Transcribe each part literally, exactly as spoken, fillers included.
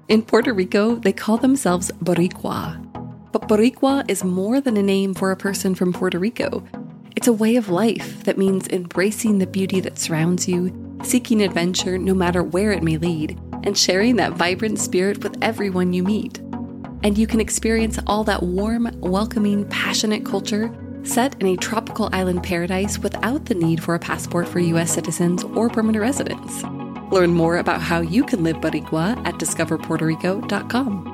In Puerto Rico, they call themselves Boricua. But Boricua is more than a name for a person from Puerto Rico. It's a way of life that means embracing the beauty that surrounds you, seeking adventure no matter where it may lead, and sharing that vibrant spirit with everyone you meet. And you can experience all that warm, welcoming, passionate culture set in a tropical island paradise without the need for a passport for U S citizens or permanent residents. Learn more about how you can live Boricua at discover puerto rico dot com.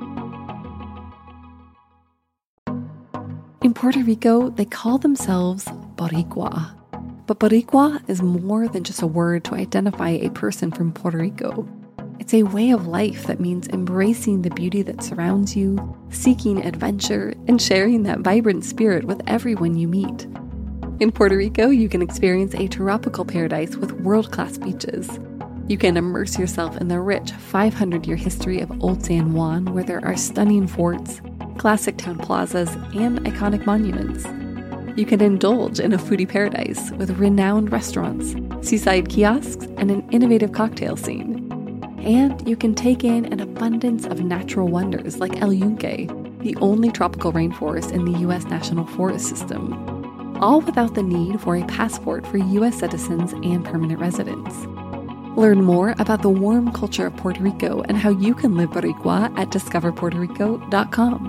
In Puerto Rico, they call themselves Boricua. But Boricua is more than just a word to identify a person from Puerto Rico. It's a way of life that means embracing the beauty that surrounds you, seeking adventure, and sharing that vibrant spirit with everyone you meet. In Puerto Rico, you can experience a tropical paradise with world-class beaches. You can immerse yourself in the rich five hundred year history of Old San Juan, where there are stunning forts, classic town plazas, and iconic monuments. You can indulge in a foodie paradise with renowned restaurants, seaside kiosks, and an innovative cocktail scene. And you can take in an abundance of natural wonders like El Yunque, the only tropical rainforest in the U S National Forest System, all without the need for a passport for U S citizens and permanent residents. Learn more about the warm culture of Puerto Rico and how you can live Boricua at discover puerto rico dot com.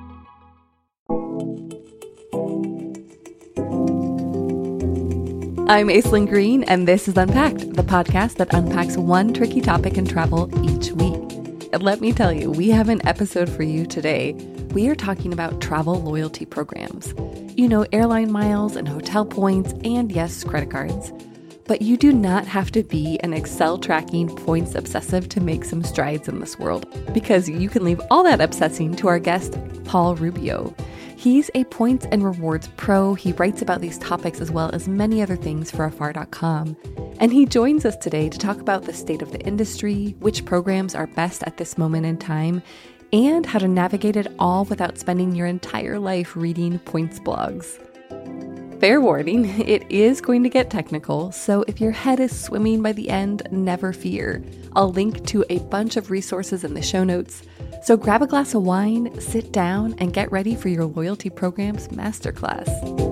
I'm Aislinn Green, and this is Unpacked, the podcast that unpacks one tricky topic in travel each week. And let me tell you, we have an episode for you today. We are talking about travel loyalty programs. You know, airline miles and hotel points, and yes, credit cards. But you do not have to be an Excel tracking points obsessive to make some strides in this world, because you can leave all that obsessing to our guest, Paul Rubio. He's a points and rewards pro. He writes about these topics as well as many other things for afar dot com. And he joins us today to talk about the state of the industry, which programs are best at this moment in time, and how to navigate it all without spending your entire life reading points blogs. Fair warning, it is going to get technical, so if your head is swimming by the end, never fear. I'll link to a bunch of resources in the show notes. So grab a glass of wine, sit down, and get ready for your loyalty program's masterclass.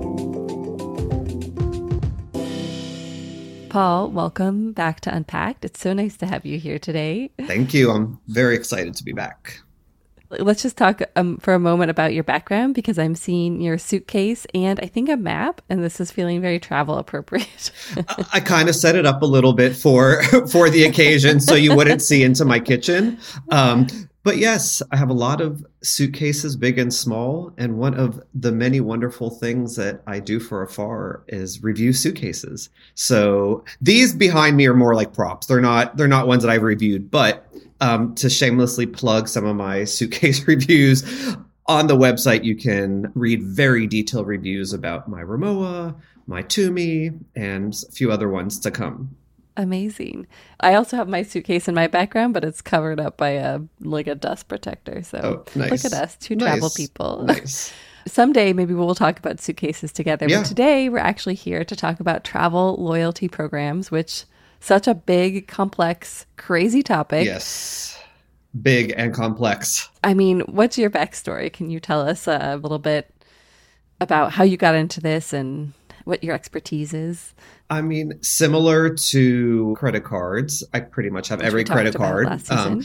Paul, welcome back to Unpacked. It's so nice to have you here today. Thank you. I'm very excited to be back. Let's just talk um, for a moment about your background, because I'm seeing your suitcase and I think a map, and this is feeling very travel appropriate. I, I kind of set it up a little bit for for the occasion so you wouldn't see into my kitchen. Um, but yes, I have a lot of suitcases, big and small. And one of the many wonderful things that I do for afar is review suitcases. So these behind me are more like props. They're not they're not ones that I've reviewed, but Um, to shamelessly plug some of my suitcase reviews, on the website, you can read very detailed reviews about my Rimowa, my Tumi, and a few other ones to come. Amazing. I also have my suitcase in my background, but it's covered up by a like a dust protector. So oh, nice. Look at us, two nice. travel people. Nice. Someday, maybe we'll talk about suitcases together. Yeah. But today, we're actually here to talk about travel loyalty programs, which such a big, complex, crazy topic. Yes. Big and complex. I mean, what's your backstory? Can you tell us a little bit about how you got into this and what your expertise is? I mean, similar to credit cards, I pretty much have Which every credit card. Um,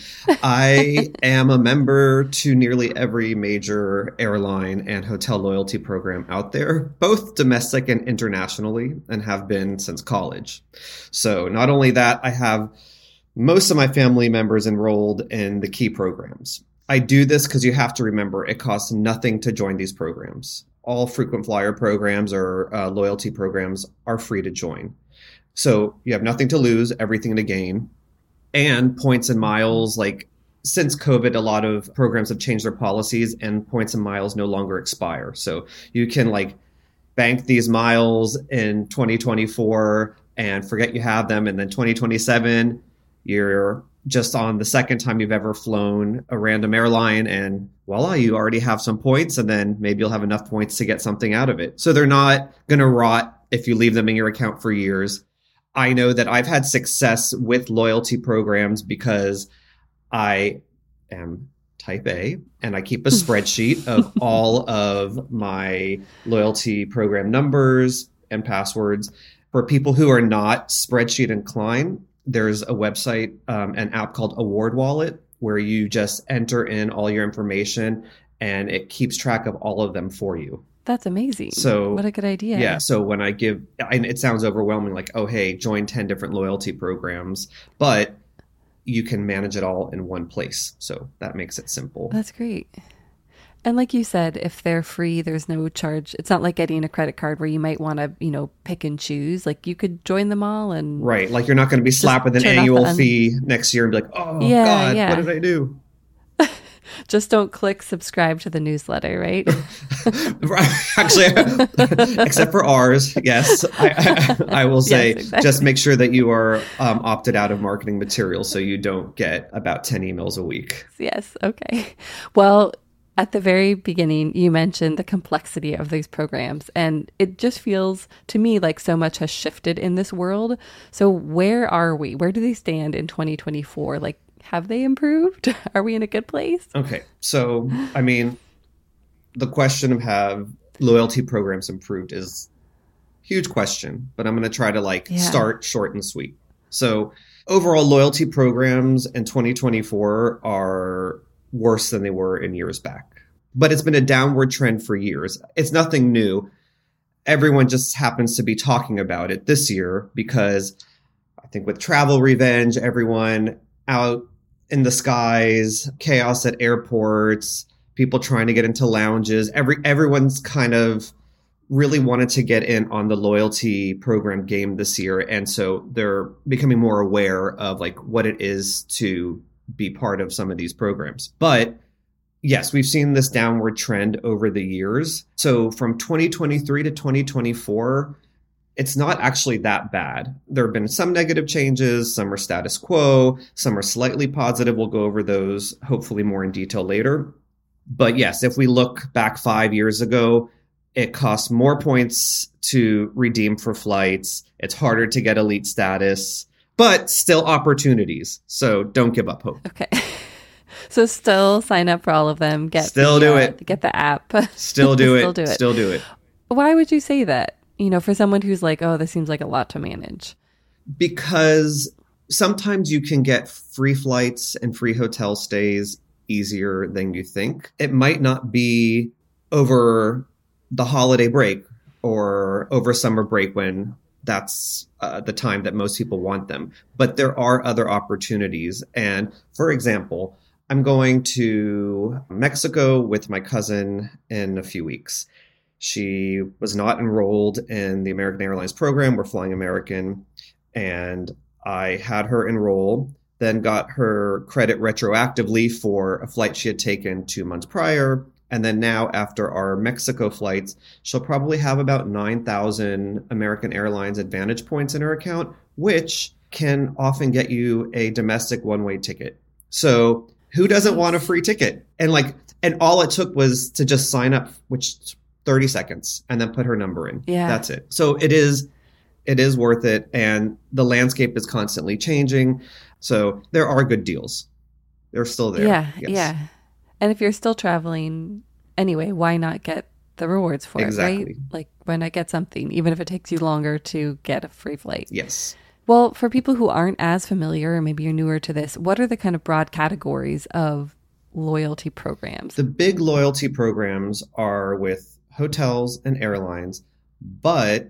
I am a member to nearly every major airline and hotel loyalty program out there, both domestic and internationally, and have been since college. So not only that, I have most of my family members enrolled in the key programs. I do this because you have to remember it costs nothing to join these programs. All frequent flyer programs or uh, loyalty programs are free to join. So you have nothing to lose, everything to gain. And points and miles, like since COVID, a lot of programs have changed their policies and points and miles no longer expire. So you can like bank these miles in twenty twenty-four and forget you have them. And then twenty twenty-seven, you're just on the second time you've ever flown a random airline and voila, you already have some points, and then maybe you'll have enough points to get something out of it. So they're not going to rot if you leave them in your account for years. I know that I've had success with loyalty programs because I am type A, and I keep a spreadsheet of all of my loyalty program numbers and passwords. For people who are not spreadsheet inclined, there's a website, um, an app called Award Wallet, where you just enter in all your information and it keeps track of all of them for you. That's amazing. So what a good idea. Yeah. So when I give, and it sounds overwhelming, like, oh, hey, join ten different loyalty programs, but you can manage it all in one place. So that makes it simple. That's great. And like you said, if they're free, there's no charge. It's not like getting a credit card where you might want to, you know, pick and choose. Like you could join them all and... Right. Like you're not going to be slapped with an annual un- fee next year and be like, oh, yeah, God, yeah. what did I do? Just don't click subscribe to the newsletter, right? Right. Actually, except for ours, yes. I, I, I will say, yes, exactly. Just make sure that you are um, opted out of marketing material so you don't get about ten emails a week. Yes. Okay. Well, at the very beginning, you mentioned the complexity of these programs, and it just feels to me like so much has shifted in this world. So where are we? Where do they stand in twenty twenty-four? Like, have they improved? Are we in a good place? Okay. So, I mean, the question of have loyalty programs improved is a huge question, but I'm going to try to like yeah. start short and sweet. So overall loyalty programs in twenty twenty-four are worse than they were in years back, but it's been a downward trend for years. It's nothing new. Everyone just happens to be talking about it this year because I think with travel revenge, everyone out in the skies, chaos at airports, people trying to get into lounges. Every everyone's kind of really wanted to get in on the loyalty program game this year. And so they're becoming more aware of like what it is to be part of some of these programs. But yes, we've seen this downward trend over the years. So from twenty twenty-three to twenty twenty-four, it's not actually that bad. There have been some negative changes. Some are status quo. Some are slightly positive. We'll go over those hopefully more in detail later. But yes, if we look back five years ago, it costs more points to redeem for flights. It's harder to get elite status, but still opportunities. So don't give up hope. Okay. So still sign up for all of them. Get still the, do uh, it. Get the app. Still do still it. do it. Still do it. Why would you say that? You know, for someone who's like, oh, this seems like a lot to manage. Because sometimes you can get free flights and free hotel stays easier than you think. It might not be over the holiday break or over summer break when that's uh, the time that most people want them. But there are other opportunities. And for example, I'm going to Mexico with my cousin in a few weeks. She was not enrolled in the American Airlines program. We're flying American. And I had her enroll, then got her credit retroactively for a flight she had taken two months prior. And then now after our Mexico flights, she'll probably have about nine thousand American Airlines Advantage points in her account, which can often get you a domestic one-way ticket. So who doesn't want a free ticket? And like, and all it took was to just sign up, which thirty seconds, and then put her number in. Yeah. That's it. So it is, it is worth it. And the landscape is constantly changing. So there are good deals. They're still there. Yeah. Yes. Yeah. And if you're still traveling anyway, why not get the rewards for exactly. it, right? Like, why not get something, even if it takes you longer to get a free flight? Yes. Well, for people who aren't as familiar, or maybe you're newer to this, what are the kind of broad categories of loyalty programs? The big loyalty programs are with hotels and airlines, but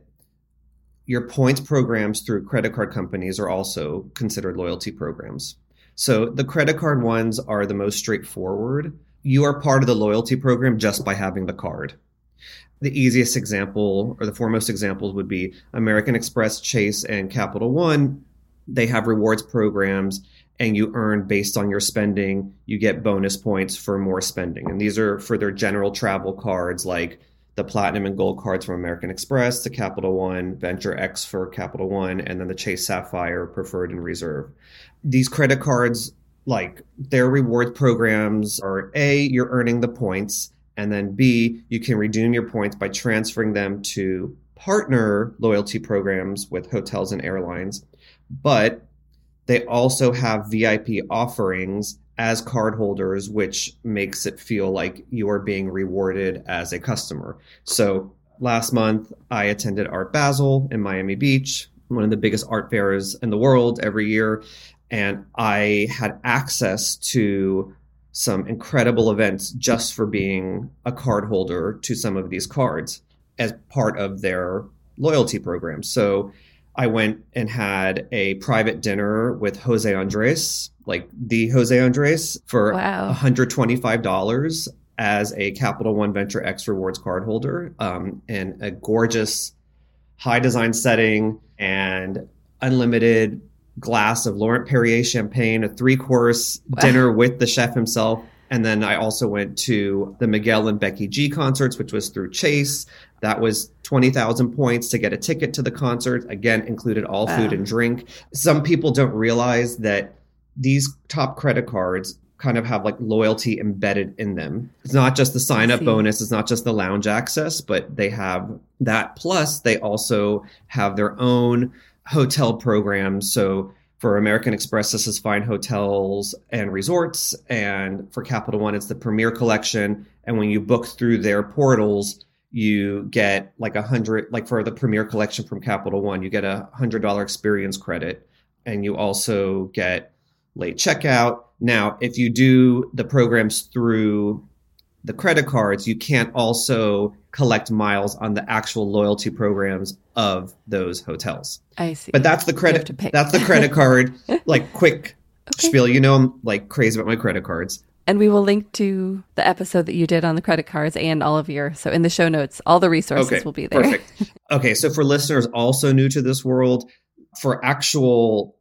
your points programs through credit card companies are also considered loyalty programs. So the credit card ones are the most straightforward. You are part of the loyalty program just by having the card. The easiest example, or the foremost examples, would be American Express, Chase, and Capital One. They have rewards programs, and you earn based on your spending. You get bonus points for more spending. And these are for their general travel cards, like the Platinum and Gold cards from American Express, the Capital One, Venture X for Capital One, and then the Chase Sapphire Preferred and Reserve. These credit cards, like their reward programs are A, you're earning the points, and then B, you can redeem your points by transferring them to partner loyalty programs with hotels and airlines. But they also have V I P offerings as cardholders, which makes it feel like you are being rewarded as a customer. So last month, I attended Art Basel in Miami Beach, one of the biggest art fairs in the world every year. And I had access to some incredible events just for being a card holder to some of these cards as part of their loyalty program. So I went and had a private dinner with Jose Andres, like the Jose Andres, for wow. one hundred twenty-five dollars as a Capital One Venture X Rewards card holder, um, in a gorgeous high design setting and unlimited glass of Laurent Perrier champagne, a three course wow. dinner with the chef himself. And then I also went to the Miguel and Becky G concerts, which was through Chase. That was twenty thousand points to get a ticket to the concert. Again, included all wow. food and drink. Some people don't realize that these top credit cards kind of have like loyalty embedded in them. It's not just the sign up bonus. It's not just the lounge access, but they have that. Plus they also have their own hotel programs. So for American Express, this is Fine Hotels and Resorts. And for Capital One, it's the Premier Collection. And when you book through their portals, you get like a hundred, like for the Premier Collection from Capital One, you get a hundred dollar experience credit. And you also get late checkout. Now, if you do the programs through the credit cards, you can't also collect miles on the actual loyalty programs of those hotels. I see. But that's the credit. That's the credit card. Like quick okay. spiel. You know, I'm like crazy about my credit cards. And we will link to the episode that you did on the credit cards and all of your. So in the show notes, all the resources okay, will be there. Perfect. Okay, so for listeners also new to this world, for actual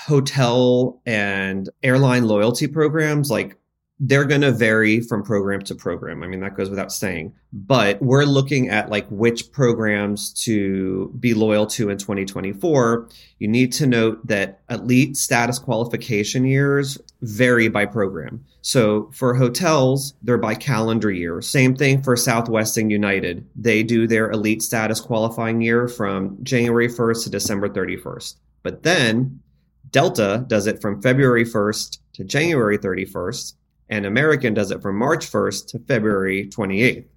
hotel and airline loyalty programs, like they're going to vary from program to program. I mean, that goes without saying, but we're looking at like which programs to be loyal to in twenty twenty-four. You need to note that elite status qualification years vary by program. So for hotels, they're by calendar year. Same thing for Southwest and United. They do their elite status qualifying year from January first to December thirty-first. But then Delta does it from February first to January thirty-first. And American does it from March first to February twenty-eighth.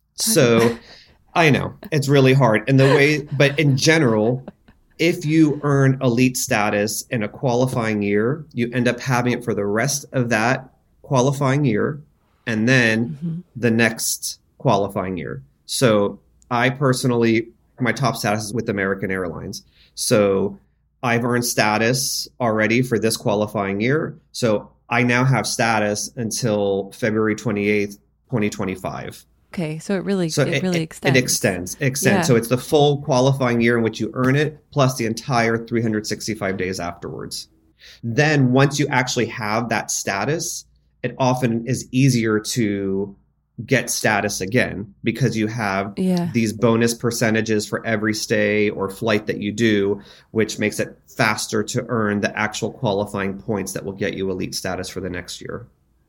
So I know it's really hard. And the way, but in general, if you earn elite status in a qualifying year, you end up having it for the rest of that qualifying year and then mm-hmm. the next qualifying year. So I personally, my top status is with American Airlines. So I've earned status already for this qualifying year. So I now have status until February twenty-eighth, twenty twenty-five. Okay, so it really so it, it really it, extends. It extends. It extends. Yeah. So it's the full qualifying year in which you earn it, plus the entire three hundred sixty-five days afterwards. Then once you actually have that status, it often is easier to get status again because you have yeah. these bonus percentages for every stay or flight that you do, which makes it faster to earn the actual qualifying points that will get you elite status for the next year.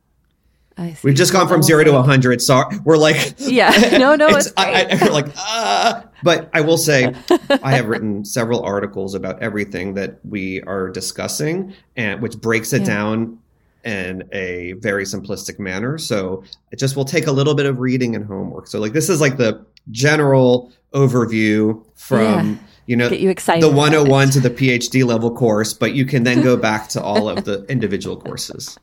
I see. We've just gone from zero to a hundred. So we're like, yeah, no, no, it's, it's I, I, we're like, ah. But I will say, I have written several articles about everything that we are discussing, and which breaks it yeah. down in a very simplistic manner. So it just will take a little bit of reading and homework. So like this is like the general overview from, yeah. you know, Get you excited the one oh one to the PhD level course, but you can then go back to all of the individual courses.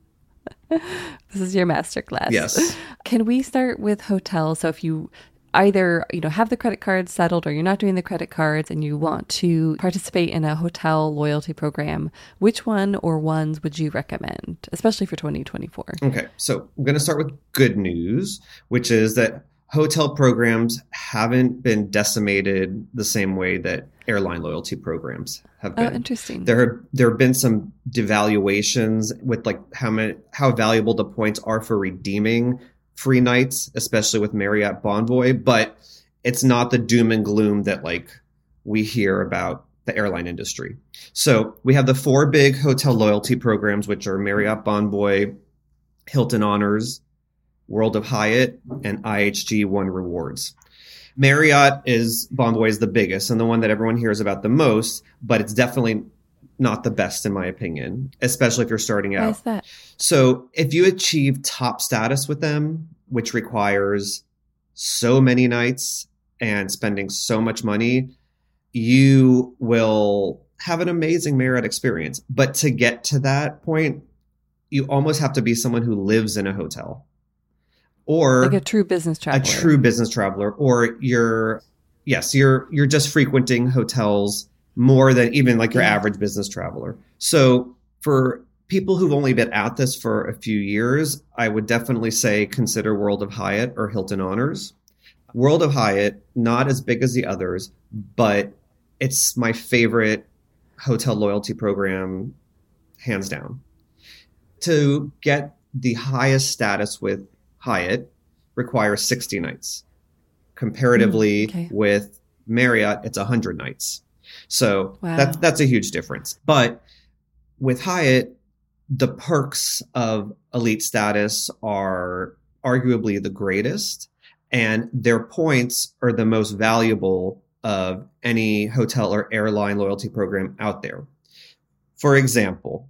This is your masterclass. Yes. Can we start with hotels? So if you either, you know, have the credit cards settled or you're not doing the credit cards and you want to participate in a hotel loyalty program, which one or ones would you recommend, especially for twenty twenty-four? Okay. So I'm going to start with good news, which is that hotel programs haven't been decimated the same way that airline loyalty programs have been. Oh, interesting. There have, there have been some devaluations with like how many, how valuable the points are for redeeming free nights, especially with Marriott Bonvoy, but it's not the doom and gloom that like we hear about the airline industry. So we have the four big hotel loyalty programs, which are Marriott Bonvoy, Hilton Honors, World of Hyatt, and I H G One Rewards. Marriott is Bonvoy is the biggest and the one that everyone hears about the most, but it's definitely not the best in my opinion, especially if you're starting out. Why is that? So if you achieve top status with them, which requires so many nights and spending so much money, you will have an amazing Marriott experience. But to get to that point, you almost have to be someone who lives in a hotel. Or like a true business traveler. A true business traveler. Or you're, yes, you're you're just frequenting hotels more than even like your yeah. average business traveler. So for people who've only been at this for a few years, I would definitely say consider World of Hyatt or Hilton Honors. World of Hyatt, not as big as the others, but it's my favorite hotel loyalty program, hands down. To get the highest status with Hyatt requires sixty nights. Comparatively, mm, okay. with Marriott, it's one hundred nights. So wow. that, that's a huge difference. But with Hyatt, the perks of elite status are arguably the greatest, and their points are the most valuable of any hotel or airline loyalty program out there. For example,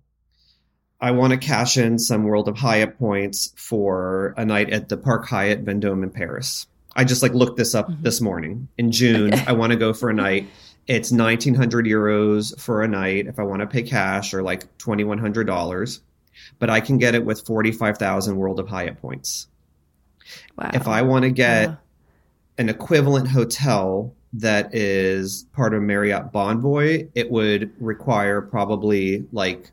I want to cash in some World of Hyatt points for a night at the Park Hyatt Vendôme in Paris. I just like looked this up mm-hmm. this morning. In June, okay. I want to go for a night. It's nineteen hundred euros for a night if I want to pay cash, or like twenty-one hundred dollars. But I can get it with forty-five thousand World of Hyatt points. Wow. If I want to get yeah. an equivalent hotel that is part of Marriott Bonvoy, it would require probably like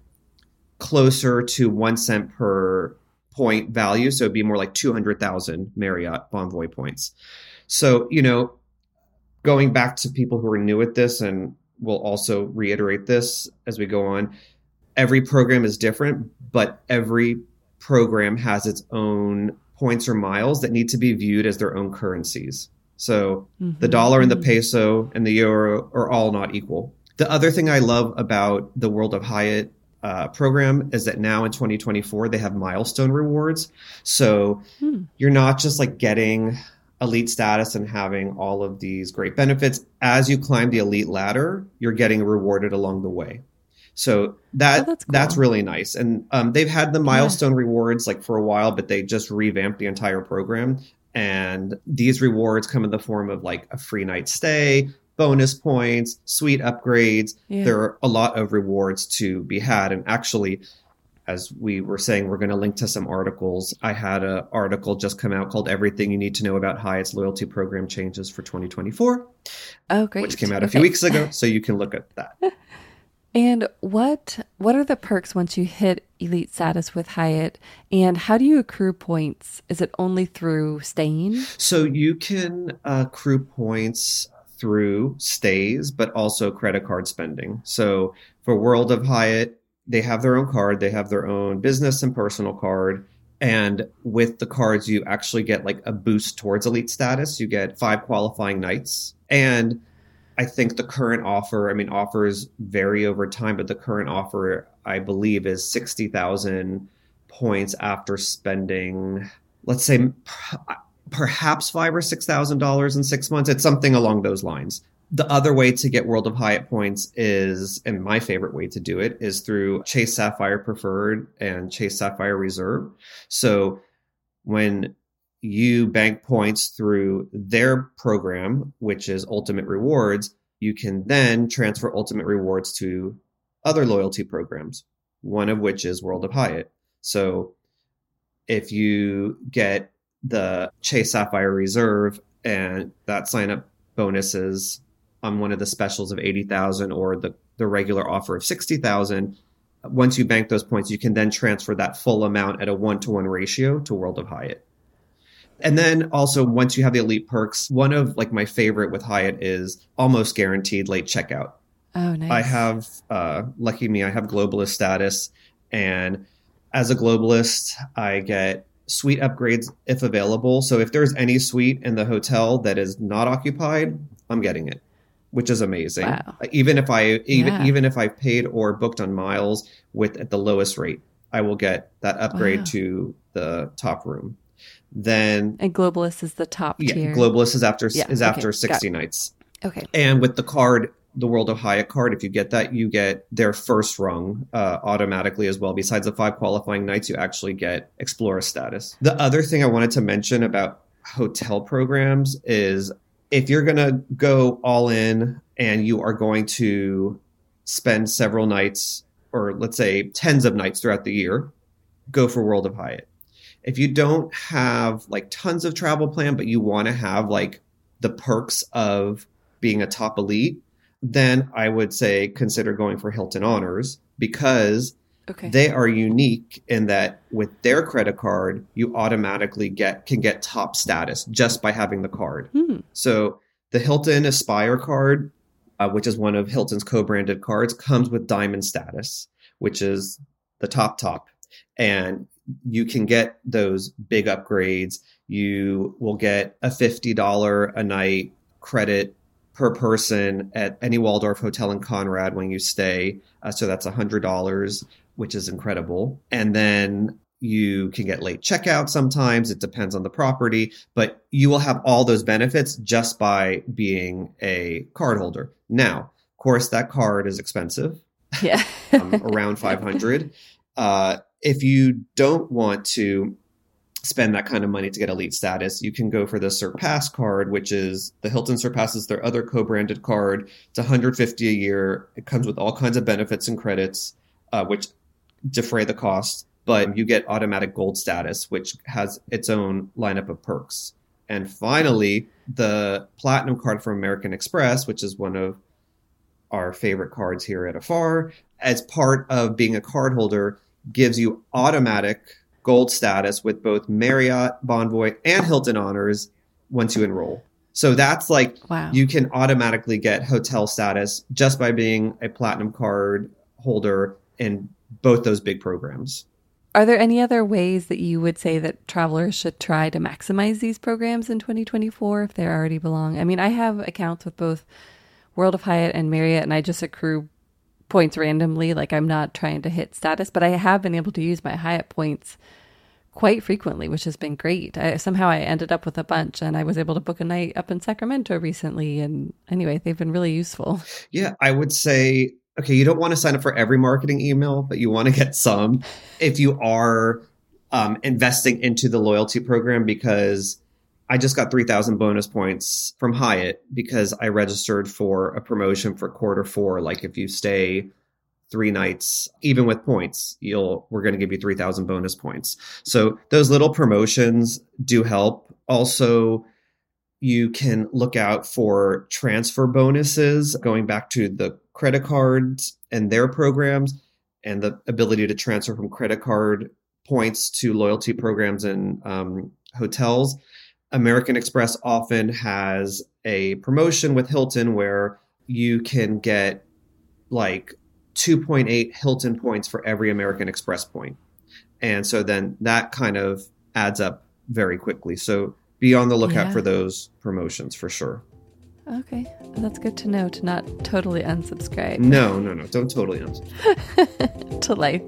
closer to one cent per point value. So it'd be more like two hundred thousand Marriott Bonvoy points. So, you know, going back to people who are new at this, and we'll also reiterate this as we go on, every program is different, but every program has its own points or miles that need to be viewed as their own currencies. So mm-hmm. the dollar and the peso and the euro are all not equal. The other thing I love about the World of Hyatt uh, program is that now in twenty twenty-four, they have milestone rewards. So hmm. you're not just like getting elite status and having all of these great benefits. As you climb the elite ladder, you're getting rewarded along the way. So that oh, that's, cool. that's really nice. And um, they've had the milestone yeah. rewards like for a while, but they just revamped the entire program. And these rewards come in the form of like a free night stay, bonus points, suite upgrades. Yeah. There are a lot of rewards to be had. And actually, as we were saying, we're going to link to some articles. I had an article just come out called Everything You Need to Know About Hyatt's Loyalty Program Changes for twenty twenty-four. Oh, great. Which came out a okay. few weeks ago. So you can look at that. And what what are the perks once you hit elite status with Hyatt? And how do you accrue points? Is it only through staying? So you can accrue points through stays, but also credit card spending. So for World of Hyatt, they have their own card. They have their own business and personal card. And with the cards, you actually get like a boost towards elite status. You get five qualifying nights. And I think the current offer, I mean, offers vary over time, but the current offer, I believe, is sixty thousand points after spending, let's say, perhaps five or six thousand dollars in six months. It's something along those lines. The other way to get World of Hyatt points is, and my favorite way to do it, is through Chase Sapphire Preferred and Chase Sapphire Reserve. So when you bank points through their program, which is Ultimate Rewards, you can then transfer Ultimate Rewards to other loyalty programs, one of which is World of Hyatt. So if you get the Chase Sapphire Reserve and that sign-up bonuses on one of the specials of eighty thousand or the, the regular offer of sixty thousand, once you bank those points, you can then transfer that full amount at a one-to-one ratio to World of Hyatt. And then also, once you have the elite perks, one of like my favorite with Hyatt is almost guaranteed late checkout. Oh, nice. I have, uh, lucky me, I have globalist status. And as a globalist, I get suite upgrades if available. So if there's any suite in the hotel that is not occupied, I'm getting it, which is amazing. Wow. Even if I even yeah. even if I paid or booked on miles with at the lowest rate, I will get that upgrade wow. to the top room. Then and Globalist is the top yeah, tier. Globalist is after yeah, is after okay, sixty nights. Okay. And with the card, the World of Hyatt card, if you get that, you get their first rung uh, automatically as well. Besides the five qualifying nights, you actually get Explorer status. The other thing I wanted to mention about hotel programs is if you're going to go all in and you are going to spend several nights, or let's say tens of nights throughout the year, go for World of Hyatt. If you don't have like tons of travel plan, but you want to have like the perks of being a top elite, then I would say consider going for Hilton Honors, because okay. they are unique in that with their credit card, you automatically get can get top status just by having the card. Hmm. So the Hilton Aspire card, uh, which is one of Hilton's co-branded cards, comes with diamond status, which is the top top. And you can get those big upgrades. You will get a fifty dollars a night credit per person at any Waldorf hotel in Conrad when you stay. Uh, so that's one hundred dollars, which is incredible. And then you can get late checkout sometimes. It depends on the property, but you will have all those benefits just by being a card holder. Now, of course, that card is expensive. Yeah. um, around five hundred dollars. Uh, if you don't want to spend that kind of money to get elite status, you can go for the Surpass card, which is the Hilton Surpass is their other co-branded card. It's one hundred fifty dollars a year. It comes with all kinds of benefits and credits, uh, which defray the cost, but you get automatic gold status, which has its own lineup of perks. And finally, the Platinum card from American Express, which is one of our favorite cards here at Afar, as part of being a card holder, gives you automatic gold status with both Marriott, Bonvoy, and Hilton Honors once you enroll. So that's like, wow. You can automatically get hotel status just by being a Platinum card holder in both those big programs. Are there any other ways that you would say that travelers should try to maximize these programs in twenty twenty-four if they already belong? I mean, I have accounts with both World of Hyatt and Marriott, and I just accrue points randomly. Like, I'm not trying to hit status, but I have been able to use my Hyatt points quite frequently, which has been great. I, somehow I ended up with a bunch, and I was able to book a night up in Sacramento recently. And anyway, they've been really useful. Yeah, I would say, okay, you don't want to sign up for every marketing email, but you want to get some if you are um, investing into the loyalty program, because I just got three thousand bonus points from Hyatt because I registered for a promotion for quarter four. Like, if you stay three nights, even with points, you'll we're going to give you three thousand bonus points. So those little promotions do help. Also, you can look out for transfer bonuses, going back to the credit cards and their programs, and the ability to transfer from credit card points to loyalty programs and um, hotels. American Express often has a promotion with Hilton where you can get like two point eight Hilton points for every American Express point. And so then that kind of adds up very quickly. So be on the lookout yeah. for those promotions for sure. Okay. That's good to know, to not totally unsubscribe. No, no, no. Don't totally unsubscribe. To life.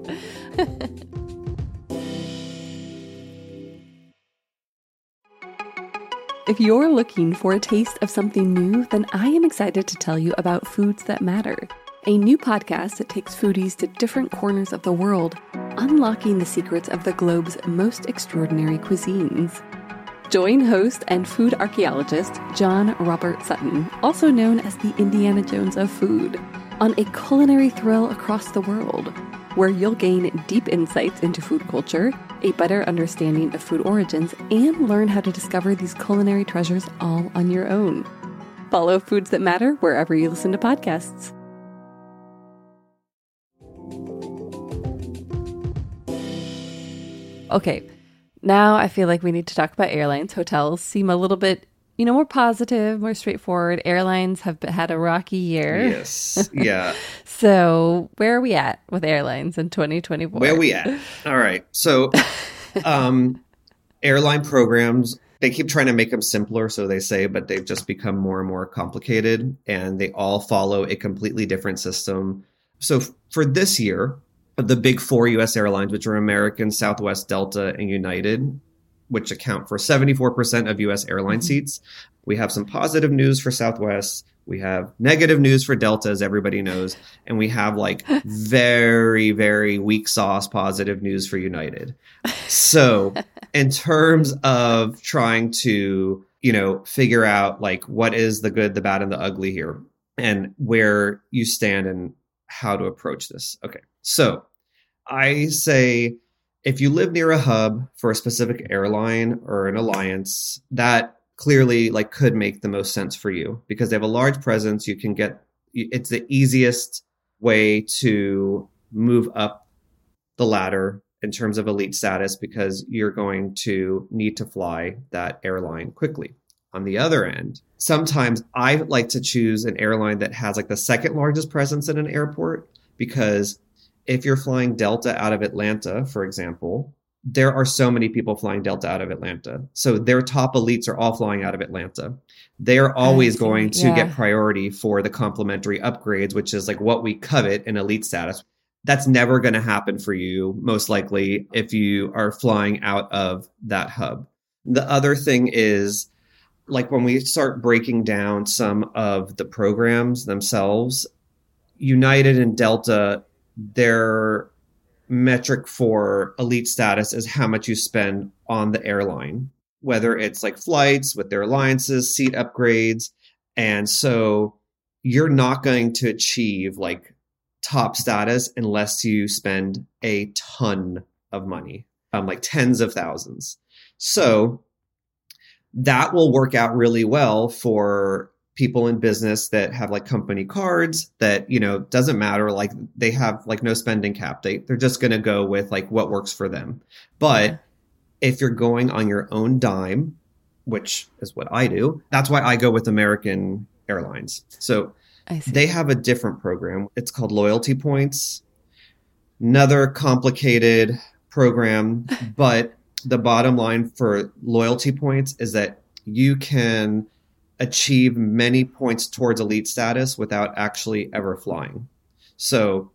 If you're looking for a taste of something new, then I am excited to tell you about Foods That Matter, a new podcast that takes foodies to different corners of the world, unlocking the secrets of the globe's most extraordinary cuisines. Join host and food archaeologist John Robert Sutton, also known as the Indiana Jones of food, on a culinary thrill across the world, where you'll gain deep insights into food culture, a better understanding of food origins, and learn how to discover these culinary treasures all on your own. Follow Foods That Matter wherever you listen to podcasts. Okay, now I feel like we need to talk about airlines. Hotels seem a little bit, you know, more positive, more straightforward. Airlines have had a rocky year. Yes, yeah. So where are we at with airlines in twenty twenty-four? Where are we at? All right. So um, airline programs, they keep trying to make them simpler, so they say, but they've just become more and more complicated, and they all follow a completely different system. So f- for this year, the big four U S airlines, which are American, Southwest, Delta, and United, which account for seventy-four percent of U S airline mm-hmm. seats. We have some positive news for Southwest. We have negative news for Delta, as everybody knows. And we have like very, very weak sauce positive news for United. So in terms of trying to, you know, figure out like what is the good, the bad, and the ugly here and where you stand and how to approach this. Okay. So I say if you live near a hub for a specific airline or an alliance, that clearly like could make the most sense for you because they have a large presence. You can get, it's the easiest way to move up the ladder in terms of elite status because you're going to need to fly that airline quickly. On the other end, sometimes I like to choose an airline that has like the second largest presence in an airport because if you're flying Delta out of Atlanta, for example, there are so many people flying Delta out of Atlanta. So their top elites are all flying out of Atlanta. They're always going to yeah. get priority for the complimentary upgrades, which is like what we covet in elite status. That's never going to happen for you, most likely, if you are flying out of that hub. The other thing is, like when we start breaking down some of the programs themselves, United and Delta, their metric for elite status is how much you spend on the airline, whether it's like flights with their alliances, seat upgrades. And so you're not going to achieve like top status unless you spend a ton of money, um, like tens of thousands. So that will work out really well for people in business that have like company cards that, you know, doesn't matter. Like they have like no spending cap. They, they're just going to go with like what works for them. But yeah. if you're going on your own dime, which is what I do, that's why I go with American Airlines. So they have a different program. It's called Loyalty Points. Another complicated program, but the bottom line for Loyalty Points is that you can achieve many points towards elite status without actually ever flying. So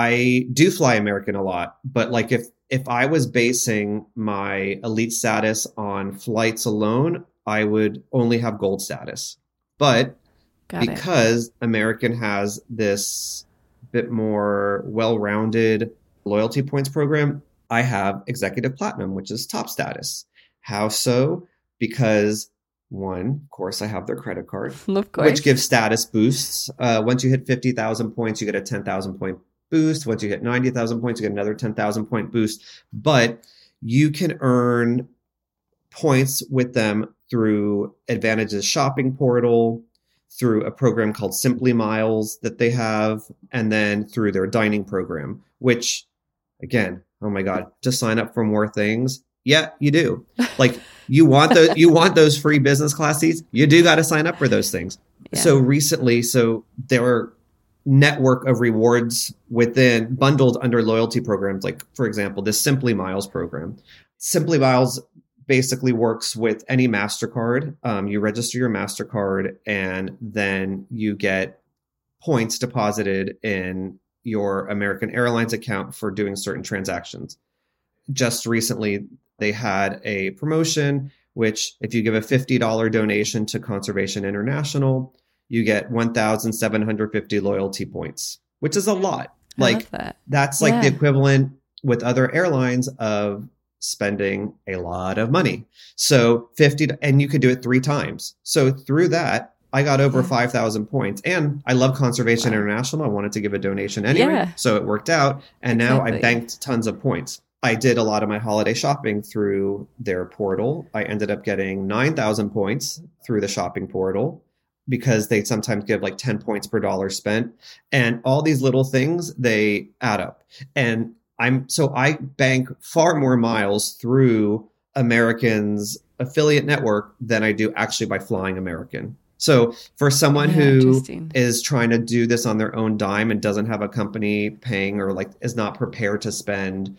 I do fly American a lot, but like if, if I was basing my elite status on flights alone, I would only have gold status. But Got because it. American has this bit more well-rounded loyalty points program, I have executive platinum, which is top status. How so? Because one, of course, I have their credit card, which gives status boosts. Uh, once you hit fifty thousand points, you get a ten thousand point boost. Once you hit ninety thousand points, you get another ten thousand point boost. But you can earn points with them through Advantage's shopping portal, through a program called Simply Miles that they have, and then through their dining program, which, again, oh my God, just sign up for more things. Yeah, you do. Like you want the you want those free business class seats. You do got to sign up for those things. Yeah. So recently, so there are network of rewards within bundled under loyalty programs. Like for example, this Simply Miles program. Simply Miles basically works with any MasterCard. Um, you register your MasterCard and then you get points deposited in your American Airlines account for doing certain transactions. Just recently, they had a promotion, which if you give a fifty dollars donation to Conservation International, you get one thousand seven hundred fifty loyalty points, which is a lot. I like love that. That's yeah. like the equivalent with other airlines of spending a lot of money. So fifty, and you could do it three times. So through that, I got over yeah. five thousand points, and I love Conservation wow. International. I wanted to give a donation anyway. Yeah. So it worked out. And exactly. now I banked tons of points. I did a lot of my holiday shopping through their portal. I ended up getting nine thousand points through the shopping portal because they sometimes give like ten points per dollar spent. And all these little things, they add up. And I'm so I bank far more miles through American's affiliate network than I do actually by flying American. So for someone yeah, who is trying to do this on their own dime and doesn't have a company paying or like is not prepared to spend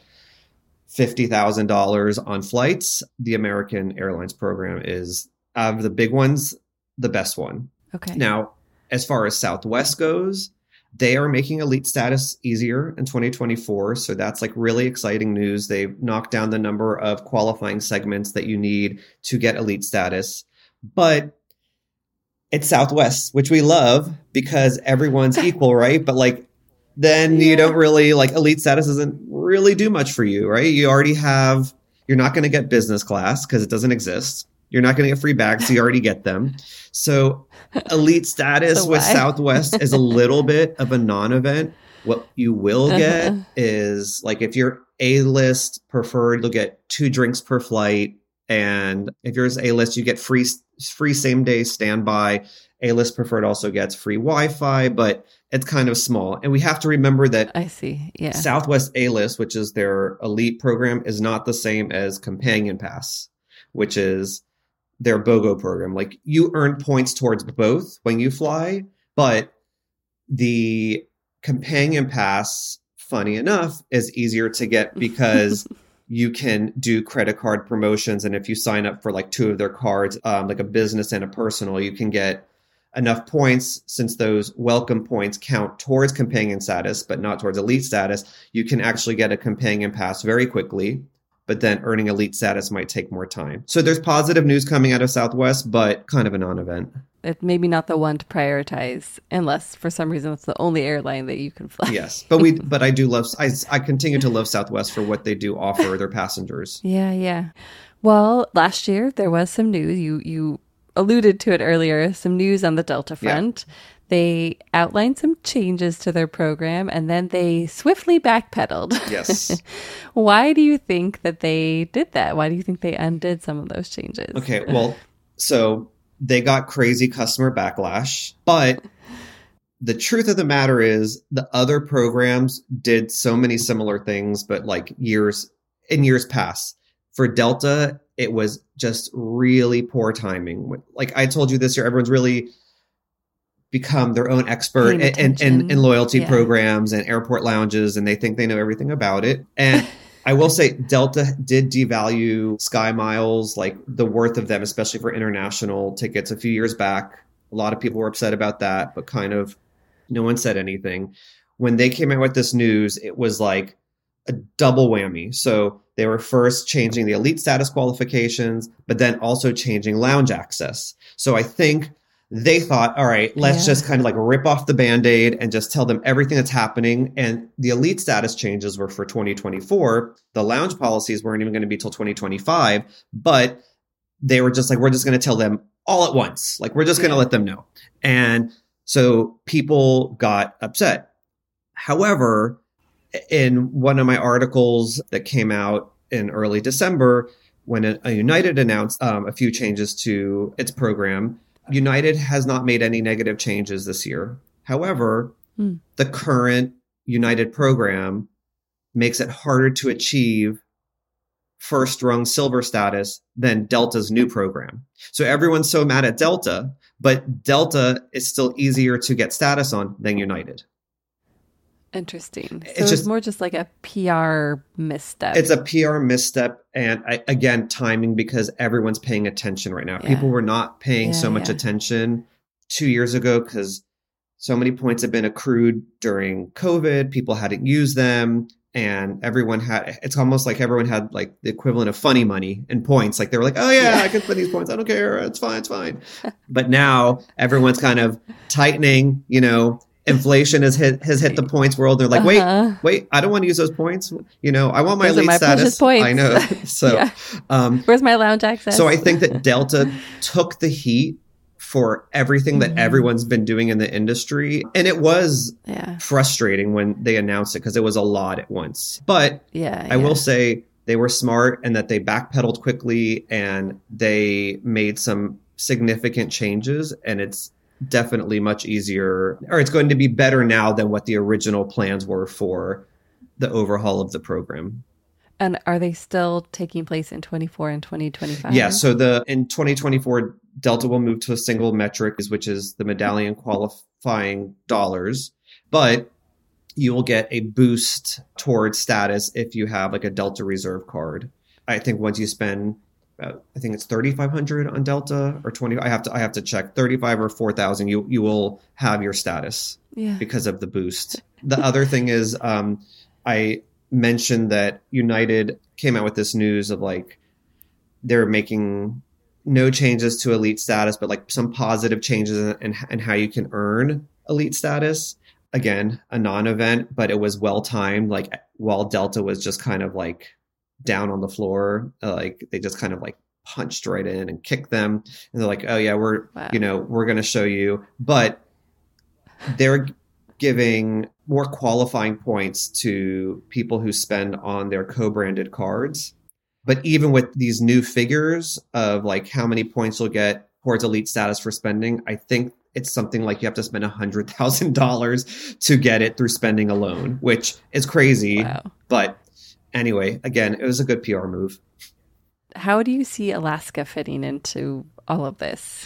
fifty thousand dollars on flights, the American Airlines program is, out of the big ones, the best one. Okay. Now, as far as Southwest goes, they are making elite status easier in twenty twenty-four. So that's like really exciting news. They've knocked down the number of qualifying segments that you need to get elite status. But It's Southwest, which we love because everyone's equal, right? But like, then Yeah. you don't really like elite status doesn't really do much for you, right? You already have, you're not going to get business class because it doesn't exist. You're not going to get free bags, so you already get them. So elite status So with why? Southwest is a little bit of a non-event. What you will get Uh-huh. is like if you're A-list preferred, you'll get two drinks per flight. And if you're A-list, you get free free same day standby. A-list preferred also gets free Wi-Fi, but it's kind of small. And we have to remember that I see. Yeah. Southwest A-list, which is their elite program, is not the same as Companion Pass, which is their BOGO program. Like you earn points towards both when you fly, but the Companion Pass, funny enough, is easier to get because you can do credit card promotions. And if you sign up for like two of their cards, um, like a business and a personal, you can get enough points. Since those welcome points count towards companion status, but not towards elite status, you can actually get a companion pass very quickly. But then earning elite status might take more time. So there's positive news coming out of Southwest, but kind of a non-event. It's maybe not the one to prioritize unless for some reason it's the only airline that you can fly. Yes, but we, but I do love, I, I continue to love Southwest for what they do offer their passengers. Yeah, yeah. Well, last year there was some news. You you alluded to it earlier. Some news on the Delta front. Yeah. They outlined some changes to their program and then they swiftly backpedaled. Yes. Why do you think that they did that? Why do you think they undid some of those changes? Okay, well, so they got crazy customer backlash, but the truth of the matter is the other programs did so many similar things, but like years in years past. For Delta, it was just really poor timing. Like I told you this year, everyone's really become their own expert in, in, in, in loyalty yeah. programs and airport lounges, and they think they know everything about it. And I will say Delta did devalue Sky Miles, like the worth of them, especially for international tickets a few years back. A lot of people were upset about that, but kind of no one said anything. When they came out with this news, it was like a double whammy. So they were first changing the elite status qualifications, but then also changing lounge access. So I think they thought, all right, let's yeah. just kind of like rip off the Band-Aid and just tell them everything that's happening. And the elite status changes were for twenty twenty-four. The lounge policies weren't even going to be till twenty twenty-five, but they were just like, we're just going to tell them all at once. Like, we're just going to yeah. let them know. And so people got upset. However, in one of my articles that came out in early December, when a, a United announced um, a few changes to its program, United has not made any negative changes this year. However, mm. the current United program makes it harder to achieve first rung silver status than Delta's new program. So everyone's so mad at Delta, but Delta is still easier to get status on than United. Interesting. So it's, it's just, more just like a P R misstep. It's a P R misstep. And I, again, timing, because everyone's paying attention right now. Yeah. People were not paying yeah, so much yeah. attention two years ago because so many points have been accrued during COVID. People hadn't used them. And everyone had, it's almost like everyone had like the equivalent of funny money and points. Like they were like, oh yeah, yeah. I can spend these points. I don't care. It's fine. It's fine. But now everyone's kind of tightening, you know, inflation has hit has hit the points world. They're like, uh-huh. wait, wait, I don't want to use those points. You know, I want my those elite my status. Points. I know. So, yeah. um, where's my lounge access? So I think that Delta took the heat for everything that mm-hmm. everyone's been doing in the industry, and it was yeah. frustrating when they announced it because it was a lot at once. But yeah, I yeah. will say they were smart and that they backpedaled quickly and they made some significant changes, and it's definitely much easier, or it's going to be better now than what the original plans were for the overhaul of the program. And are they still taking place in twenty-four and twenty twenty-five? Yeah. So the in twenty twenty-four, Delta will move to a single metric, which is the medallion qualifying dollars, but you will get a boost towards status if you have like a Delta Reserve card. I think once you spend Uh, I think it's thirty-five hundred on Delta or twenty. I have to I have to check thirty-five or four thousand. You you will have your status yeah. because of the boost. The other thing is, um, I mentioned that United came out with this news of like they're making no changes to elite status, but like some positive changes in, in, in how you can earn elite status. Again, a non-event, but it was well timed. Like while Delta was just kind of like down on the floor, uh, like they just kind of like punched right in and kicked them. And they're like, oh yeah, we're, wow. you know, we're going to show you. But they're giving more qualifying points to people who spend on their co-branded cards. But even with these new figures of like how many points you'll get towards elite status for spending, I think it's something like you have to spend one hundred thousand dollars to get it through spending alone, which is crazy. Wow. But anyway, again, it was a good P R move. How do you see Alaska fitting into all of this?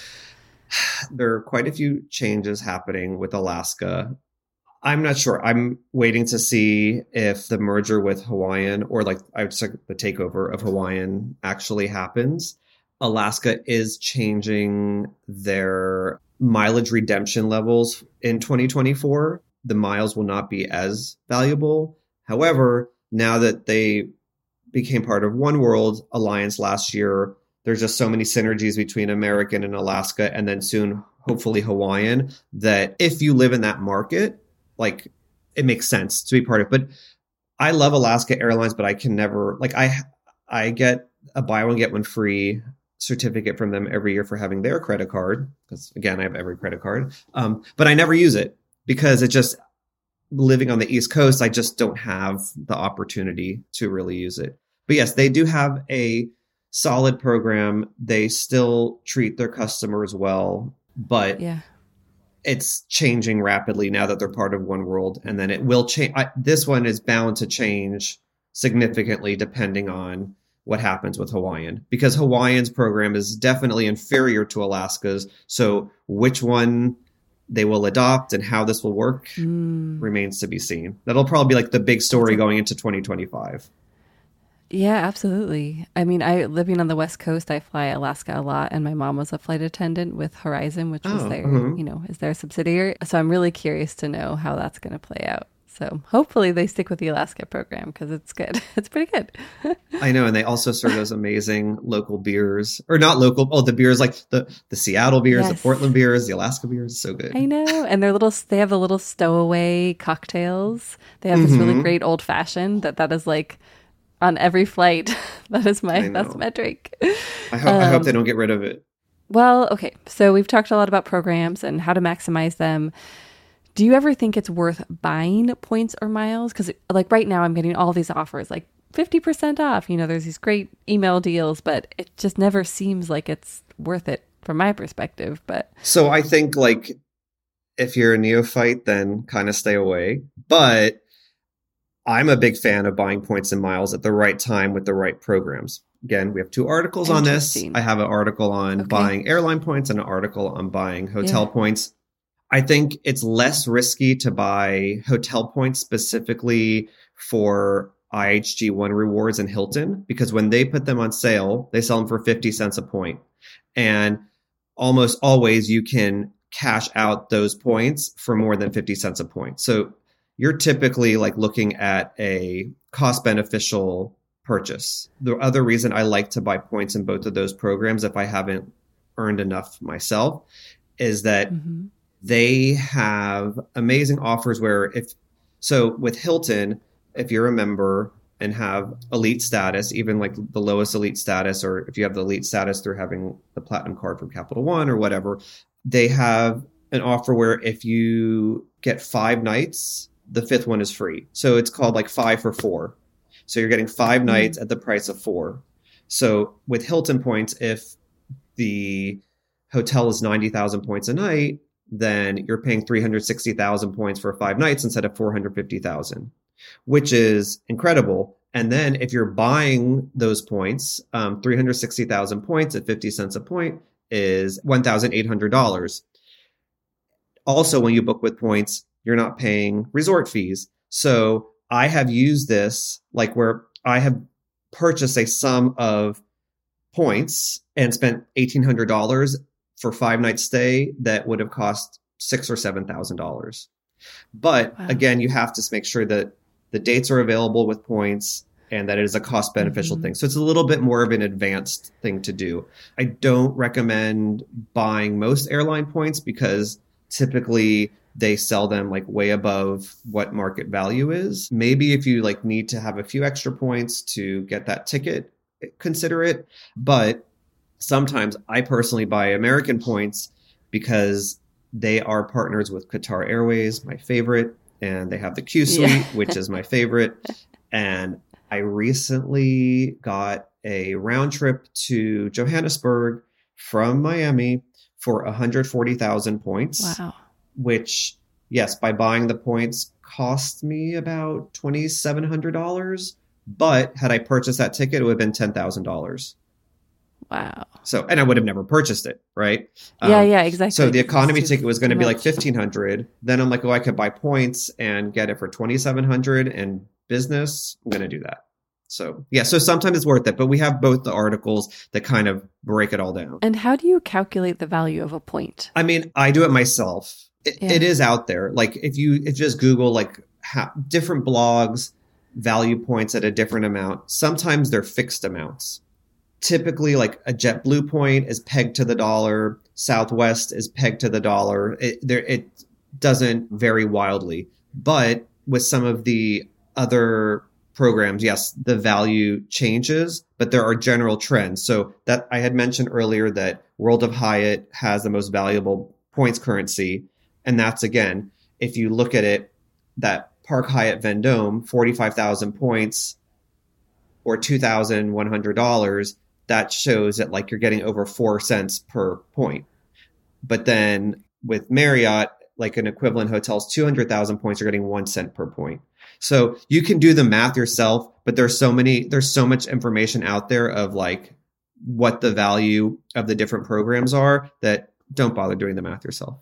There are quite a few changes happening with Alaska. I'm not sure. I'm waiting to see if the merger with Hawaiian, or like I would say the takeover of Hawaiian, actually happens. Alaska is changing their mileage redemption levels in twenty twenty-four. The miles will not be as valuable. However, now that they became part of One World Alliance last year, there's just so many synergies between American and Alaska, and then soon, hopefully Hawaiian, that if you live in that market, like it makes sense to be part of. But I love Alaska Airlines, but I can never, like I, I get a buy one, get one free certificate from them every year for having their credit card. Because again, I have every credit card, um, but I never use it because it just, living on the East Coast, I just don't have the opportunity to really use it. But yes, they do have a solid program. They still treat their customers well, but yeah. It's changing rapidly now that they're part of One World, and then it will change. This one is bound to change significantly depending on what happens with Hawaiian, because Hawaiian's program is definitely inferior to Alaska's. So which one they will adopt and how this will work mm. remains to be seen. That'll probably be like the big story going into twenty twenty-five. Yeah, absolutely. I mean, I living on the West Coast, I fly Alaska a lot, and my mom was a flight attendant with Horizon, which was oh, their, mm-hmm. you know, is their subsidiary. So I'm really curious to know how that's going to play out. So hopefully they stick with the Alaska program because it's good. It's pretty good. I know. And they also serve those amazing local beers, or not local. Oh, the beers like the, the Seattle beers, yes. the Portland beers, the Alaska beers. So good. I know. And they're little, they have the little stowaway cocktails. They have this mm-hmm. really great old fashioned that that is like on every flight. That is my, that's my drink. I hope, um, I hope they don't get rid of it. Well, okay. So we've talked a lot about programs and how to maximize them. Do you ever think it's worth buying points or miles? Because like right now I'm getting all these offers, like fifty percent off. You know, there's these great email deals, but it just never seems like it's worth it from my perspective. But so I think like if you're a neophyte, then kind of stay away. But I'm a big fan of buying points and miles at the right time with the right programs. Again, we have two articles on this. I have an article on okay. buying airline points and an article on buying hotel yeah. points. I think it's less risky to buy hotel points specifically for I H G One Rewards and Hilton, because when they put them on sale, they sell them for fifty cents a point. And almost always you can cash out those points for more than fifty cents a point. So you're typically like looking at a cost beneficial purchase. The other reason I like to buy points in both of those programs, if I haven't earned enough myself, is that mm-hmm. they have amazing offers where if, so with Hilton, if you're a member and have elite status, even like the lowest elite status, or if you have the elite status through having the platinum card from Capital One or whatever, they have an offer where if you get five nights, the fifth one is free. So it's called like five for four. So you're getting five mm-hmm. nights at the price of four. So with Hilton points, if the hotel is ninety thousand points a night, then you're paying three hundred sixty thousand points for five nights instead of four hundred fifty thousand, which is incredible. And then if you're buying those points, um, three hundred sixty thousand points at fifty cents a point is one thousand eight hundred dollars. Also, when you book with points, you're not paying resort fees. So I have used this like where I have purchased a sum of points and spent eighteen hundred dollars for five night stay that would have cost six or seven thousand dollars. But wow. again, you have to make sure that the dates are available with points. and that it is a cost beneficial Mm-hmm. thing. So it's a little bit more of an advanced thing to do. I don't recommend buying most airline points because typically they sell them like way above what market value is. Maybe if you like need to have a few extra points to get that ticket, consider it. But sometimes I personally buy American points because they are partners with Qatar Airways, my favorite, and they have the Q Suite, yeah. which is my favorite. And I recently got a round trip to Johannesburg from Miami for one hundred forty thousand points. Wow. Which, yes, by buying the points cost me about two thousand seven hundred dollars. But had I purchased that ticket, it would have been ten thousand dollars. Wow. So, and I would have never purchased it, right? Yeah, um, yeah, exactly. So the economy ticket was going to be much. like fifteen hundred dollars. Then I'm like, oh, I could buy points and get it for twenty-seven hundred dollars and business. I'm going to do that. So yeah, so sometimes it's worth it, but we have both the articles that kind of break it all down. And how do you calculate the value of a point? I mean, I do it myself. It, yeah. it is out there. Like if you, if you just Google like how, different blogs, value points at a different amount, sometimes they're fixed amounts. Typically like a JetBlue point is pegged to the dollar. Southwest is pegged to the dollar. It, there, it doesn't vary wildly, but with some of the other programs, yes, the value changes, but there are general trends. So that I had mentioned earlier that World of Hyatt has the most valuable points currency. And that's, again, if you look at it, that Park Hyatt Vendôme, forty-five thousand points or two thousand one hundred dollars, that shows that like you're getting over four cents per point. But then with Marriott, like an equivalent hotel's two hundred thousand points, you're getting one cent per point. So you can do the math yourself, but there's so many, there's so much information out there of like what the value of the different programs are that don't bother doing the math yourself.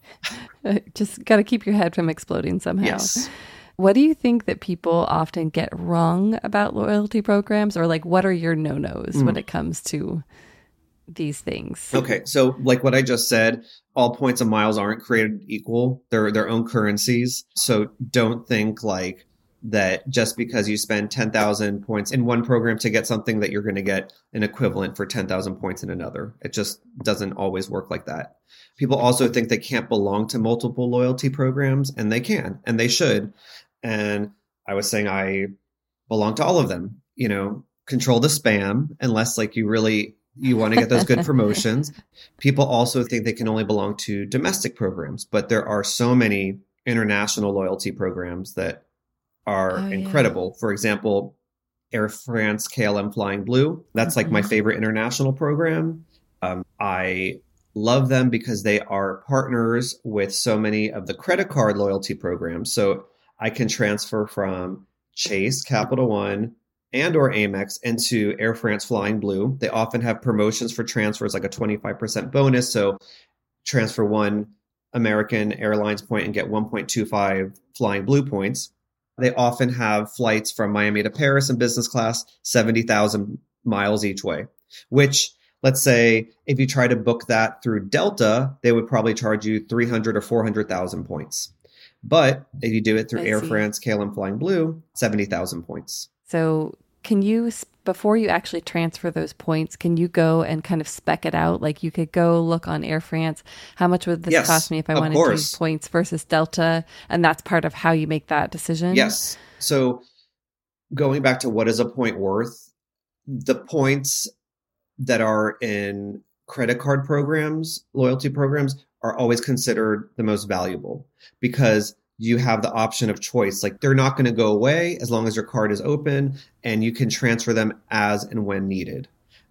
Just got to keep your head from exploding somehow. Yes. What do you think that people often get wrong about loyalty programs, or like what are your no-nos mm. when it comes to these things? Okay. So like what I just said, all points and miles aren't created equal. They're their own currencies. So don't think like that just because you spend ten thousand points in one program to get something that you're going to get an equivalent for ten thousand points in another. It just doesn't always work like that. People also think they can't belong to multiple loyalty programs, and they can, and they should. And I was saying I belong to all of them. You know, control the spam unless like you really, you want to get those good promotions. People also think they can only belong to domestic programs, but there are so many international loyalty programs that are oh, incredible. Yeah. For example, Air France K L M Flying Blue. That's like mm-hmm. my favorite international program. Um, I love them because they are partners with so many of the credit card loyalty programs. So I can transfer from Chase, Capital One, and or Amex into Air France Flying Blue. They often have promotions for transfers, like a twenty-five percent bonus. So transfer one American Airlines point and get one point two five Flying Blue points. They often have flights from Miami to Paris in business class, seventy thousand miles each way, which let's say if you try to book that through Delta, they would probably charge you three hundred or four hundred thousand points. But if you do it through I Air see. France, K L M Flying Blue, seventy thousand points. So can you, before you actually transfer those points, can you go and kind of spec it out? Like you could go look on Air France, how much would this yes, cost me if I wanted course. to use points versus Delta? And that's part of how you make that decision? Yes. So going back to what is a point worth, the points that are in credit card programs, loyalty programs, are always considered the most valuable because you have the option of choice. Like they're not going to go away as long as your card is open and you can transfer them as and when needed.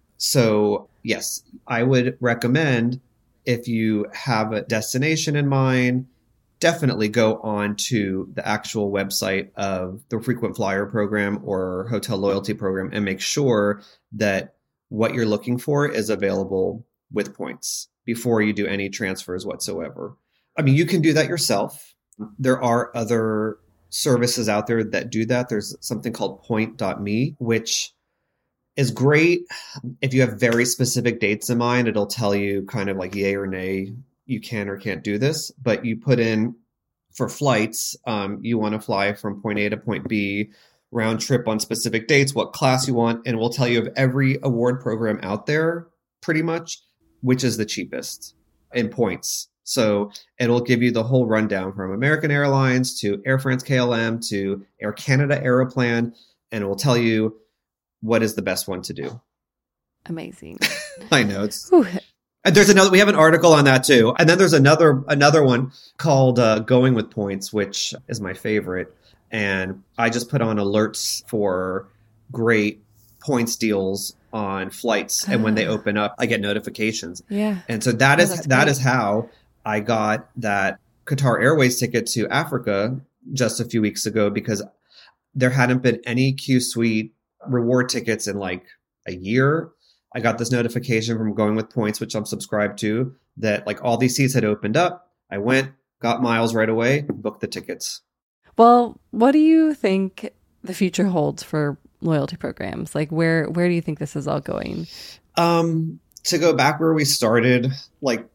So yes, I would recommend if you have a destination in mind, definitely go on to the actual website of the frequent flyer program or hotel loyalty program and make sure that what you're looking for is available with points before you do any transfers whatsoever. I mean, you can do that yourself. There are other services out there that do that. There's something called point dot me, which is great. If you have very specific dates in mind, it'll tell you kind of like yay or nay, you can or can't do this. But you put in for flights, um, you want to fly from point A to point B round trip on specific dates, what class you want, and we'll tell you of every award program out there, pretty much, which is the cheapest in points. So it'll give you the whole rundown from American Airlines to Air France K L M to Air Canada Aeroplan, and it will tell you what is the best one to do. Amazing. I know. It's and there's another, we have an article on that too. And then there's another, another one called uh, Going with Points, which is my favorite. And I just put on alerts for great points deals on flights. And when they open up, I get notifications. Yeah. And so that is, oh, that great. is how I got that Qatar Airways ticket to Africa just a few weeks ago, because there hadn't been any Q Suite reward tickets in like a year. I got this notification from Going with Points, which I'm subscribed to, that like all these seats had opened up. I went, got miles right away, booked the tickets. Well, what do you think the future holds for loyalty programs? Like where, where do you think this is all going? Um, to go back where we started, like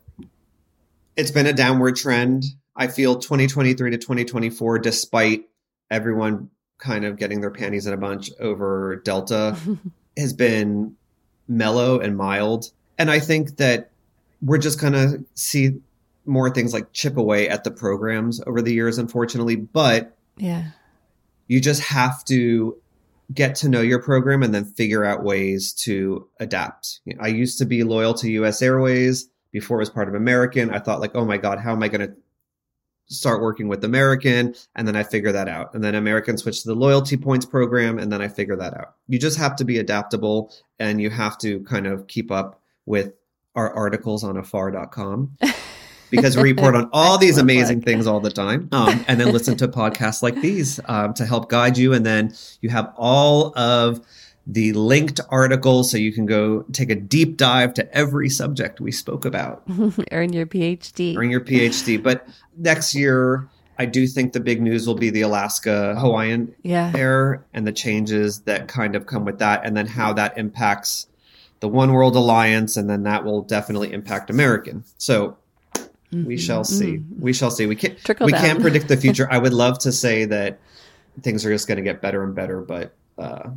it's been a downward trend. I feel twenty twenty-three to twenty twenty-four, despite everyone kind of getting their panties in a bunch over Delta, has been mellow and mild. And I think that we're just going to see more things like chip away at the programs over the years, unfortunately. But yeah, you just have to get to know your program and then figure out ways to adapt. I used to be loyal to U S Airways before it was part of American. I thought like, oh my God, how am I going to start working with American? And then I figure that out. And then American switched to the loyalty points program. And then I figure that out. You just have to be adaptable, and you have to kind of keep up with our articles on afar dot com because we report on all these amazing things all the time. Um, and then listen to podcasts like these um, to help guide you. And then you have all of the linked articles so you can go take a deep dive to every subject we spoke about. Earn your P H D. Earn your P H D. But next year, I do think the big news will be the Alaska Hawaiian yeah. Air and the changes that kind of come with that, and then how that impacts the One World Alliance, and then that will definitely impact American. So mm-hmm. we shall see. Mm-hmm. We shall see. We can't Trickle we down. can't predict the future. I would love to say that things are just going to get better and better, but uh,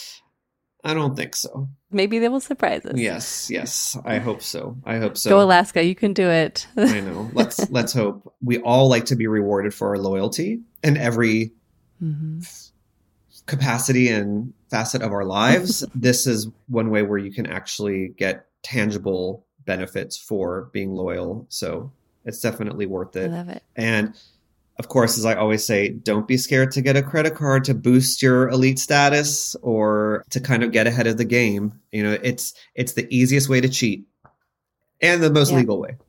I don't think so. Maybe they will surprise us. Yes, yes. I hope so. I hope so. Go Alaska. You can do it. I know. Let's let's hope. We all like to be rewarded for our loyalty in every mm-hmm. capacity and facet of our lives. This is one way where you can actually get tangible benefits for being loyal. So it's definitely worth it. I love it. And of course, as I always say, don't be scared to get a credit card to boost your elite status or to kind of get ahead of the game. You know, it's it's the easiest way to cheat and the most yeah. legal way.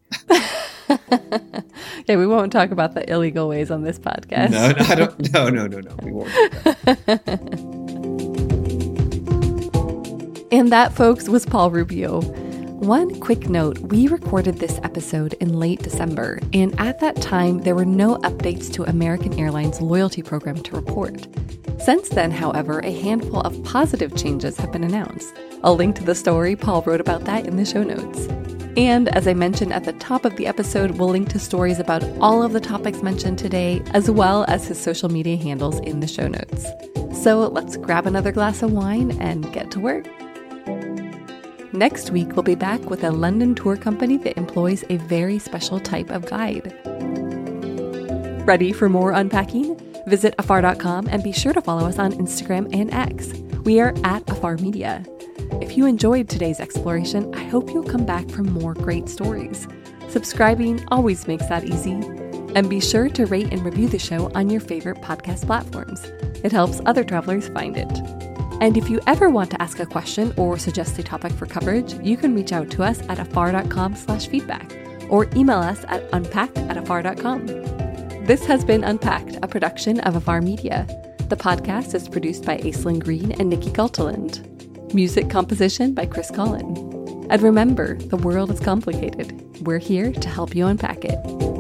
Yeah, we won't talk about the illegal ways on this podcast. No, no, I don't. No, no, no, no. We won't do that. And that, folks, was Paul Rubio. One quick note, we recorded this episode in late December, and at that time, there were no updates to American Airlines' loyalty program to report. Since then, however, a handful of positive changes have been announced. I'll link to the story. Paul wrote about that in the show notes. And as I mentioned at the top of the episode, we'll link to stories about all of the topics mentioned today, as well as his social media handles in the show notes. So let's grab another glass of wine and get to work. Next week, we'll be back with a London tour company that employs a very special type of guide. Ready for more unpacking? Visit afar dot com and be sure to follow us on Instagram and X. We are at Afar Media. If you enjoyed today's exploration, I hope you'll come back for more great stories. Subscribing always makes that easy. And be sure to rate and review the show on your favorite podcast platforms. It helps other travelers find it. And if you ever want to ask a question or suggest a topic for coverage, you can reach out to us at afar dot com slash feedback or email us at unpacked at afar dot com. This has been Unpacked, a production of Afar Media. The podcast is produced by Aislinn Green and Nikki Galteland. Music composition by Chris Collin. And remember, the world is complicated. We're here to help you unpack it.